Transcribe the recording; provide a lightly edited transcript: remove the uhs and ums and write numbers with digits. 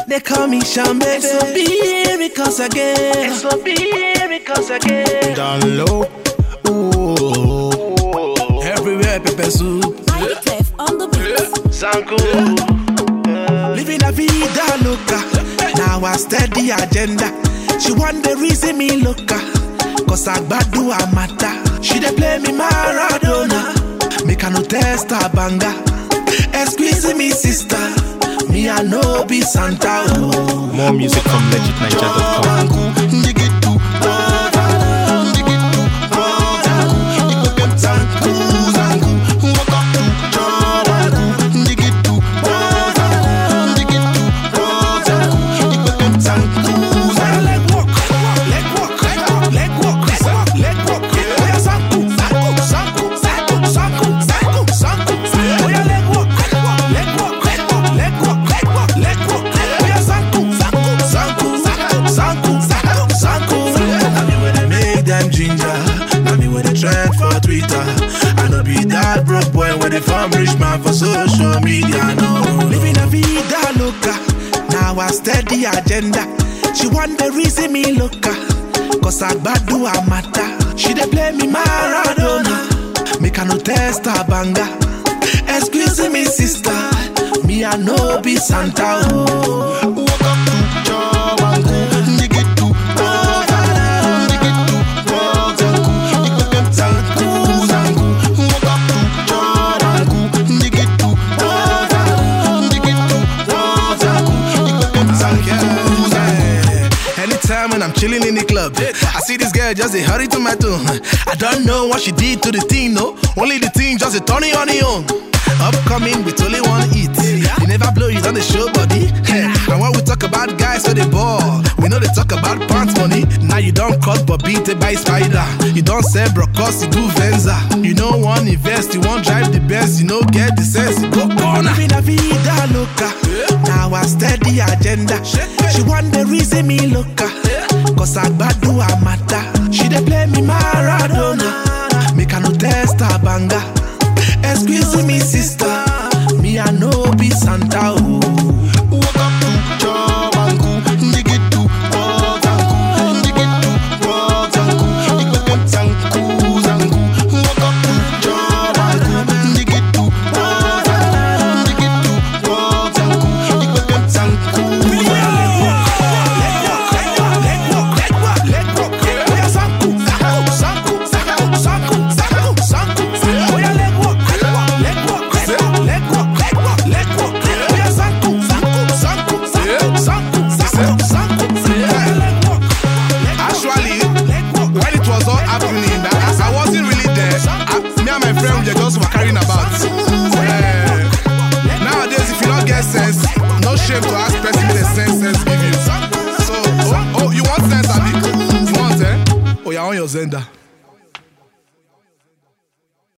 They call me Shambe. SOB because again. SOB because again. Down low. Ooh. Everywhere pepper soup. Clef on the beat. Sanku. Living la vida loca. Now I steady agenda. She want the reason me loca. Cause I badu a mata. She dey play me Maradona. Make her no test a banga. Excuse me sister. Me I know be Santa. Oh. More music from legitniger.com. For Twitter, I know be that broke boy when they farm rich man for social media. No, living a vida loca. Now I steady agenda. She want the reason me loca. Cause I badu a mata. She dey play me Maradona. Make her no test a banga. Excuse me sister. Me I know be Santa. Oh. When I'm chilling in the club, I see this girl just a hurry to my tune. I don't know what she did to the team, no. Only the team just a turning on the own. Upcoming with only one hit. You never blow, you done the show, buddy. And when we talk about guys for the ball, we know they talk about pants money. Now you don't cut but beat it by spider. You don't sell brocos, you do Venza. You know one invest, you won't drive the best. You know get the sense, you go corner. Living la vida loca. Now I steady agenda. She want the reason me loca. Cause I badu a mata. She dey play me Maradona. Make her no test a banga. Excuse me sister. Me I know be Santa. Walk up to Jawangu. Ndigitu Zangu. Ndigitu Zangu. Ikweke Zangu Zangu. Walk up to Jawangu. Ndigitu Zangu. Ndigitu Zangu. Ikweke Zangu. No shame to ask person with a sense give you. So, you want sense, Abi? You want, eh? Oh, you're on your Zenda.